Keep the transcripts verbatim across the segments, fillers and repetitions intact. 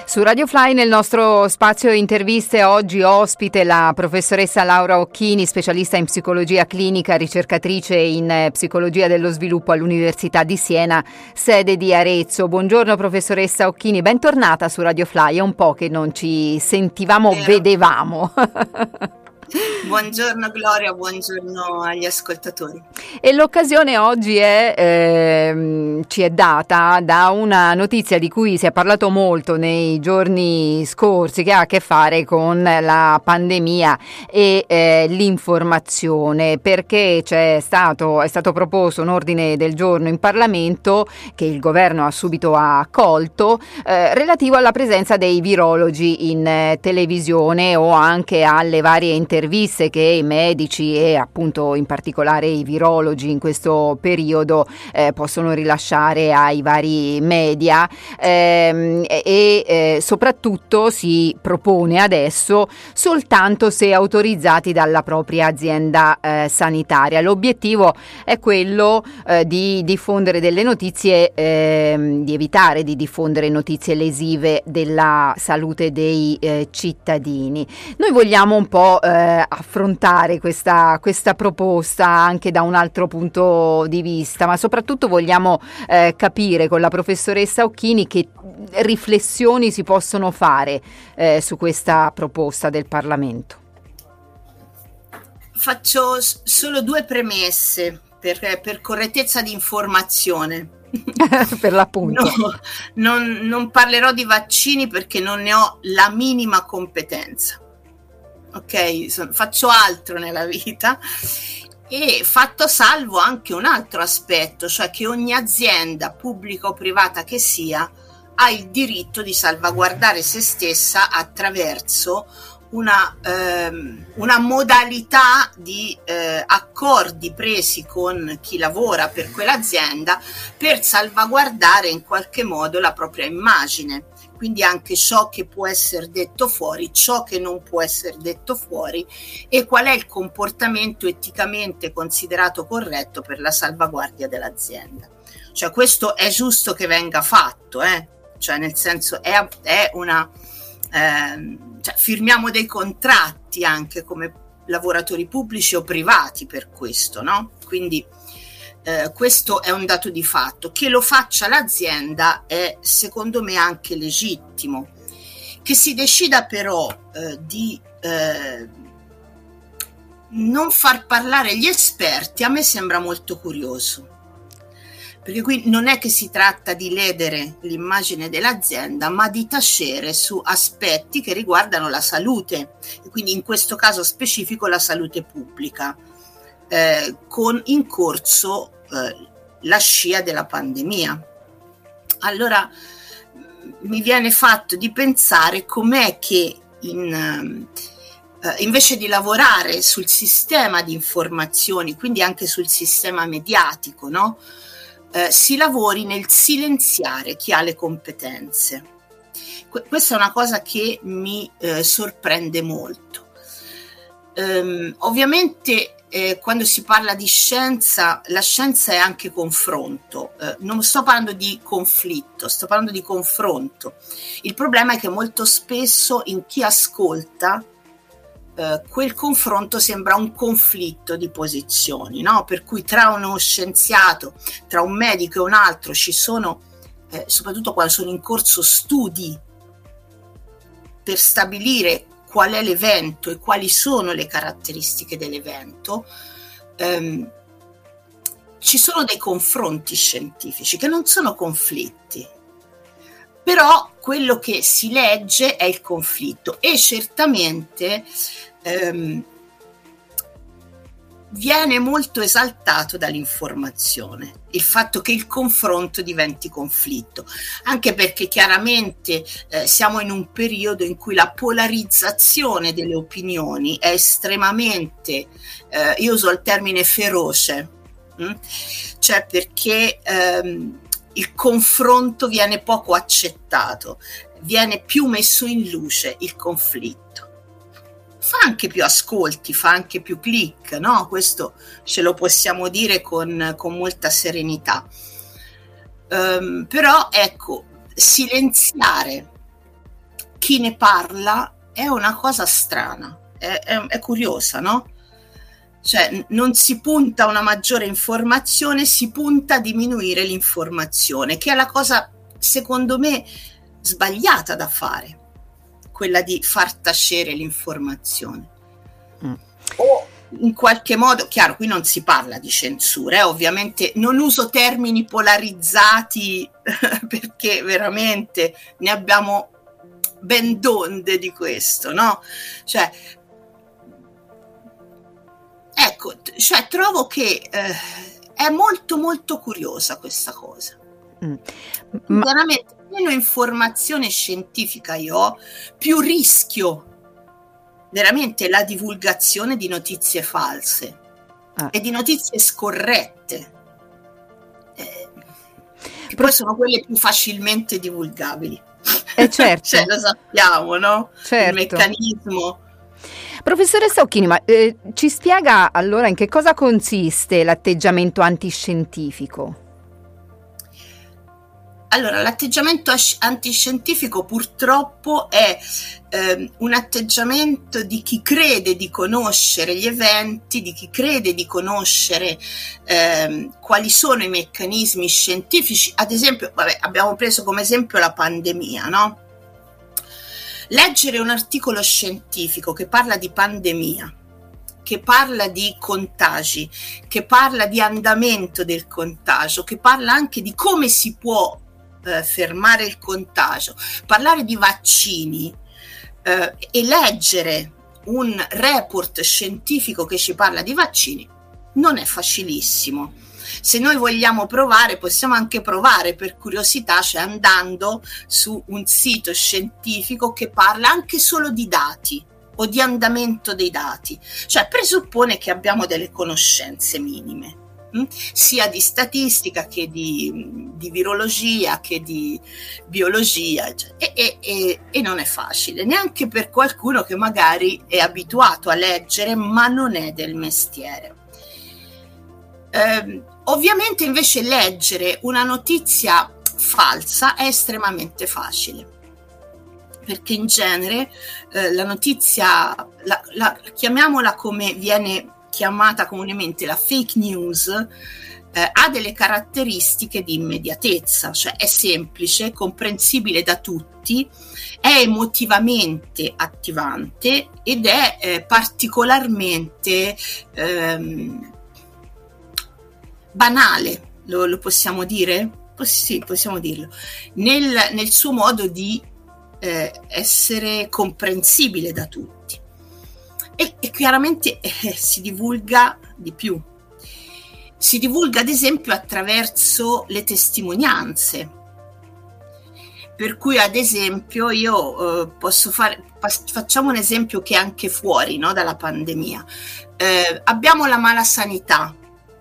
Su Radio Fly, nel nostro spazio interviste, oggi ospite la professoressa Laura Occhini, specialista in psicologia clinica, ricercatrice in psicologia dello sviluppo all'Università di Siena, sede di Arezzo. Buongiorno professoressa Occhini, bentornata su Radio Fly, è un po' che non ci sentivamo, Vero. vedevamo. Buongiorno Gloria, buongiorno agli ascoltatori. E l'occasione oggi è, ehm, ci è data da una notizia di cui si è parlato molto nei giorni scorsi, che ha a che fare con la pandemia e eh, l'informazione, perché c'è stato, è stato proposto un ordine del giorno in Parlamento che il governo ha subito accolto, eh, relativo alla presenza dei virologi in eh, televisione o anche alle varie interviste che i medici e appunto in particolare i virologi in questo periodo eh, possono rilasciare ai vari media, ehm, e eh, soprattutto si propone adesso soltanto se autorizzati dalla propria azienda eh, sanitaria. L'obiettivo è quello eh, di diffondere delle notizie, ehm, di evitare di diffondere notizie lesive della salute dei eh, cittadini. Noi vogliamo un po' eh, affrontare questa, questa proposta anche da un altro punto di vista, ma soprattutto vogliamo eh, capire con la professoressa Occhini che riflessioni si possono fare eh, su questa proposta del Parlamento. Faccio solo due premesse per, per correttezza di informazione. Per l'appunto. No, non, non parlerò di vaccini perché non ne ho la minima competenza. Ok, so, faccio altro nella vita, e fatto salvo anche un altro aspetto, cioè che ogni azienda, pubblica o privata che sia, ha il diritto di salvaguardare se stessa attraverso una, ehm, una modalità di eh, accordi presi con chi lavora per quell'azienda per salvaguardare in qualche modo la propria immagine. Quindi anche ciò che può essere detto fuori, ciò che non può essere detto fuori, e qual è il comportamento eticamente considerato corretto per la salvaguardia dell'azienda. Cioè questo è giusto che venga fatto, eh? Cioè nel senso è, è una... Eh, cioè firmiamo dei contratti anche come lavoratori pubblici o privati per questo, no? Quindi Eh, questo è un dato di fatto. Che lo faccia l'azienda è secondo me anche legittimo. Che si decida però eh, di eh, non far parlare gli esperti a me sembra molto curioso, perché qui non è che si tratta di ledere l'immagine dell'azienda, ma di tacere su aspetti che riguardano la salute, e quindi in questo caso specifico la salute pubblica. Eh, con in corso eh, la scia della pandemia. Allora mi viene fatto di pensare com'è che in, eh, invece di lavorare sul sistema di informazioni, quindi anche sul sistema mediatico, no? eh, si lavori nel silenziare chi ha le competenze. Que- questa è una cosa che mi eh, sorprende molto. Um, ovviamente eh, quando si parla di scienza, la scienza è anche confronto, eh, non sto parlando di conflitto, sto parlando di confronto. Il problema è che molto spesso in chi ascolta eh, quel confronto sembra un conflitto di posizioni, no? Per cui tra uno scienziato, tra un medico e un altro ci sono, eh, soprattutto quando sono in corso studi per stabilire qual è l'evento e quali sono le caratteristiche dell'evento, ehm, ci sono dei confronti scientifici che non sono conflitti, però quello che si legge è il conflitto, e certamente ehm, viene molto esaltato dall'informazione il fatto che il confronto diventi conflitto, anche perché chiaramente eh, siamo in un periodo in cui la polarizzazione delle opinioni è estremamente, eh, io uso il termine feroce, mh? Cioè perché ehm, il confronto viene poco accettato, viene più messo in luce il conflitto. Fa anche più ascolti, fa anche più click, no? Questo ce lo possiamo dire con, con molta serenità. Um, però ecco, silenziare chi ne parla è una cosa strana, è, è, è curiosa, no? Cioè non si punta a una maggiore informazione, si punta a diminuire l'informazione, che è la cosa secondo me sbagliata da fare, quella di far tacere l'informazione. Mm. O in qualche modo, chiaro, qui non si parla di censura, eh, ovviamente non uso termini polarizzati perché veramente ne abbiamo ben donde di questo, no? Cioè, ecco, cioè trovo che eh, è molto molto curiosa questa cosa. Mm. Ma... veramente, meno informazione scientifica io ho, più rischio veramente la divulgazione di notizie false ah. e di notizie scorrette, eh, che Pro... poi sono quelle più facilmente divulgabili. Eh certo. Cioè, lo sappiamo, no? Certo. Il meccanismo. Professoressa Occhini, ma eh, ci spiega allora in che cosa consiste l'atteggiamento antiscientifico? Allora, l'atteggiamento antiscientifico purtroppo è eh, un atteggiamento di chi crede di conoscere gli eventi, di chi crede di conoscere eh, quali sono i meccanismi scientifici. Ad esempio, vabbè, abbiamo preso come esempio la pandemia, no? Leggere un articolo scientifico che parla di pandemia, che parla di contagi, che parla di andamento del contagio, che parla anche di come si può eh, fermare il contagio, parlare di vaccini eh, e leggere un report scientifico che ci parla di vaccini non è facilissimo. Se noi vogliamo provare, possiamo anche provare per curiosità, cioè andando su un sito scientifico che parla anche solo di dati o di andamento dei dati, cioè presuppone che abbiamo delle conoscenze minime, hm? sia di statistica che di, di virologia che di biologia, cioè, e, e, e, e non è facile, neanche per qualcuno che magari è abituato a leggere ma non è del mestiere. Eh, ovviamente invece leggere una notizia falsa è estremamente facile, perché in genere eh, la notizia, la, la, chiamiamola come viene chiamata comunemente, la fake news, eh, ha delle caratteristiche di immediatezza, cioè è semplice, comprensibile da tutti, è emotivamente attivante ed è eh, particolarmente ehm, banale, lo, lo possiamo dire? Sì, possiamo dirlo, nel, nel suo modo di eh, essere comprensibile da tutti e, e chiaramente eh, si divulga di più. Si divulga ad esempio attraverso le testimonianze, per cui ad esempio io eh, posso fare, facciamo un esempio che è anche fuori, no, dalla pandemia. Eh, abbiamo la malasanità.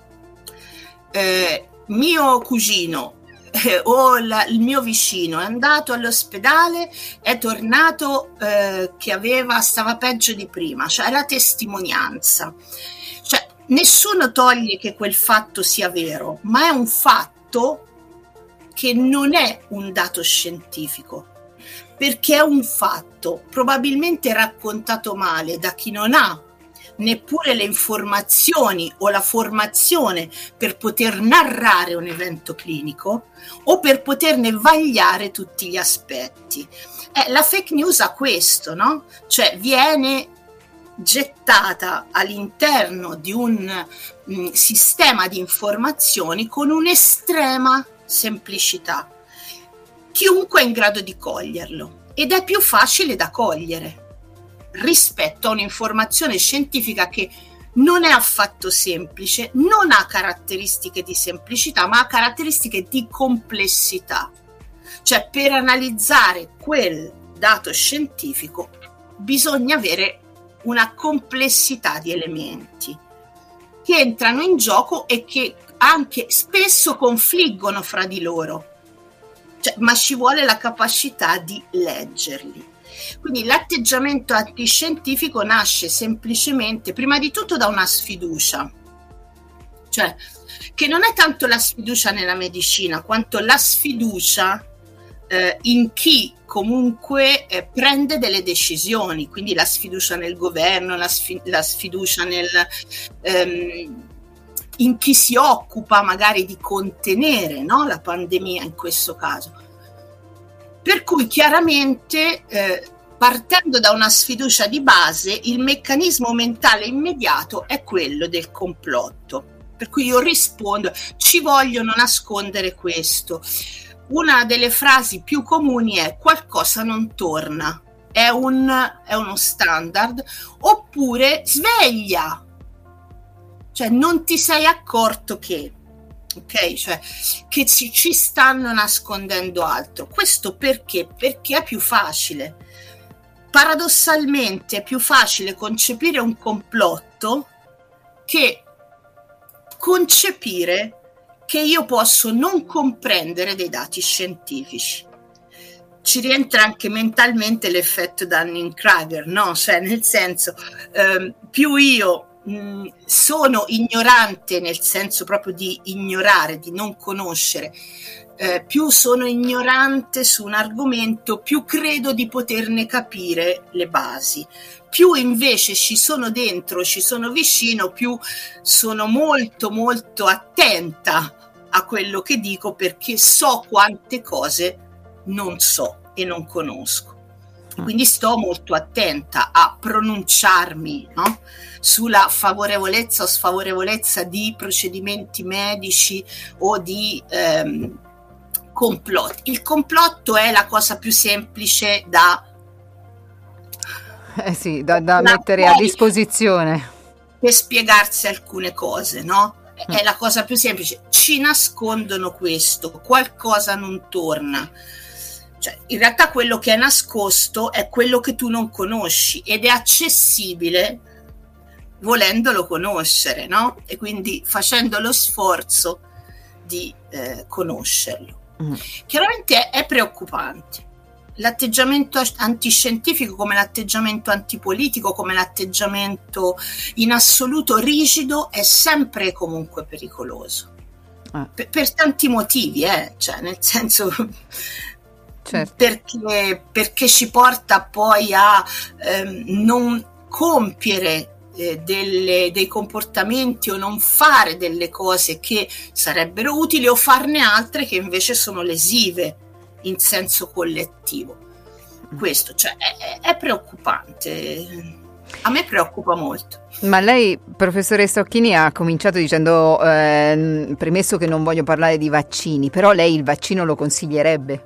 Eh, mio cugino eh, o la, il mio vicino è andato all'ospedale, è tornato eh, che aveva, stava peggio di prima, cioè la testimonianza, cioè nessuno toglie che quel fatto sia vero, ma è un fatto che non è un dato scientifico, perché è un fatto probabilmente raccontato male da chi non ha neppure le informazioni o la formazione per poter narrare un evento clinico o per poterne vagliare tutti gli aspetti. Eh, la fake news ha questo, no? Cioè viene gettata all'interno di un mh, sistema di informazioni con un'estrema semplicità. Chiunque è in grado di coglierlo ed è più facile da cogliere rispetto a un'informazione scientifica che non è affatto semplice, non ha caratteristiche di semplicità, ma ha caratteristiche di complessità. Cioè, per analizzare quel dato scientifico bisogna avere una complessità di elementi che entrano in gioco e che anche spesso confliggono fra di loro. Cioè, ma ci vuole la capacità di leggerli. Quindi l'atteggiamento antiscientifico nasce semplicemente, prima di tutto, da una sfiducia, cioè che non è tanto la sfiducia nella medicina quanto la sfiducia eh, in chi comunque eh, prende delle decisioni, quindi la sfiducia nel governo, la, sfi- la sfiducia nel, ehm, in chi si occupa magari di contenere, no, la pandemia in questo caso. Per cui chiaramente eh, partendo da una sfiducia di base, il meccanismo mentale immediato è quello del complotto. Per cui io rispondo, ci vogliono nascondere questo. Una delle frasi più comuni è qualcosa non torna, è, un, è uno standard, oppure sveglia, cioè non ti sei accorto che, ok? Cioè che ci, ci stanno nascondendo altro. Questo perché? Perché è più facile. Paradossalmente è più facile concepire un complotto che concepire che io posso non comprendere dei dati scientifici. Ci rientra anche mentalmente l'effetto Dunning-Kruger, no? Cioè, nel senso, ehm, più io mh, sono ignorante, nel senso proprio di ignorare, di non conoscere, eh, più sono ignorante su un argomento, più credo di poterne capire le basi. Più invece ci sono dentro, ci sono vicino, più sono molto molto attenta a quello che dico, perché so quante cose non so e non conosco. Quindi sto molto attenta a pronunciarmi, no, sulla favorevolezza o sfavorevolezza di procedimenti medici o di ehm, complotti. Il complotto è la cosa più semplice da Eh sì, da, da mettere a disposizione per spiegarsi alcune cose, no? È la cosa più semplice. Ci nascondono questo, qualcosa non torna. Cioè, in realtà quello che è nascosto è quello che tu non conosci ed è accessibile volendolo conoscere, no? E quindi facendo lo sforzo di eh, conoscerlo. Mm. Chiaramente è, è preoccupante. L'atteggiamento antiscientifico, come l'atteggiamento antipolitico, come l'atteggiamento in assoluto rigido, è sempre e comunque pericoloso. Ah. Per, per tanti motivi, eh? Cioè, nel senso, certo. perché, perché ci porta poi a ehm, non compiere eh, delle, dei comportamenti o non fare delle cose che sarebbero utili o farne altre che invece sono lesive in senso collettivo. Questo, cioè, è, è preoccupante. A me preoccupa molto. Ma lei, professoressa Occhini, ha cominciato dicendo eh, premesso che non voglio parlare di vaccini, però lei il vaccino lo consiglierebbe?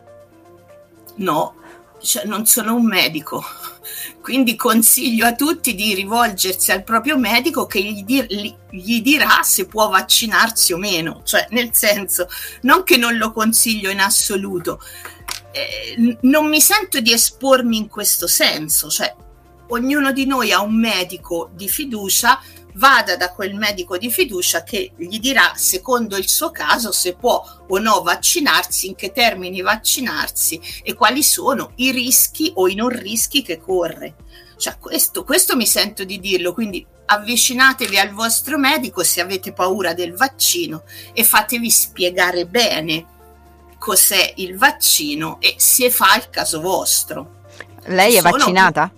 No, cioè, non sono un medico, quindi consiglio a tutti di rivolgersi al proprio medico che gli, dir, gli dirà se può vaccinarsi o meno, cioè nel senso, non che non lo consiglio in assoluto, eh, non mi sento di espormi in questo senso, cioè ognuno di noi ha un medico di fiducia, vada da quel medico di fiducia che gli dirà secondo il suo caso se può o no vaccinarsi, in che termini vaccinarsi e quali sono i rischi o i non rischi che corre. Cioè questo, questo mi sento di dirlo, quindi avvicinatevi al vostro medico se avete paura del vaccino e fatevi spiegare bene cos'è il vaccino e se fa il caso vostro. Lei Ci è sono... vaccinata?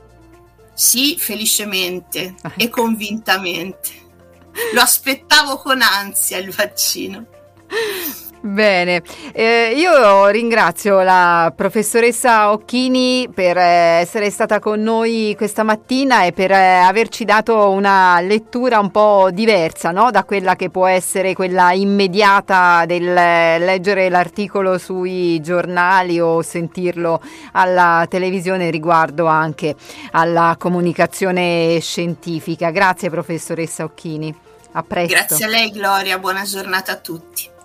Sì, felicemente e convintamente. Lo aspettavo con ansia il vaccino. Bene, eh, io ringrazio la professoressa Occhini per eh, essere stata con noi questa mattina e per eh, averci dato una lettura un po' diversa, no? Da quella che può essere quella immediata del eh, leggere l'articolo sui giornali o sentirlo alla televisione riguardo anche alla comunicazione scientifica. Grazie professoressa Occhini, a presto. Grazie a lei Gloria, buona giornata a tutti.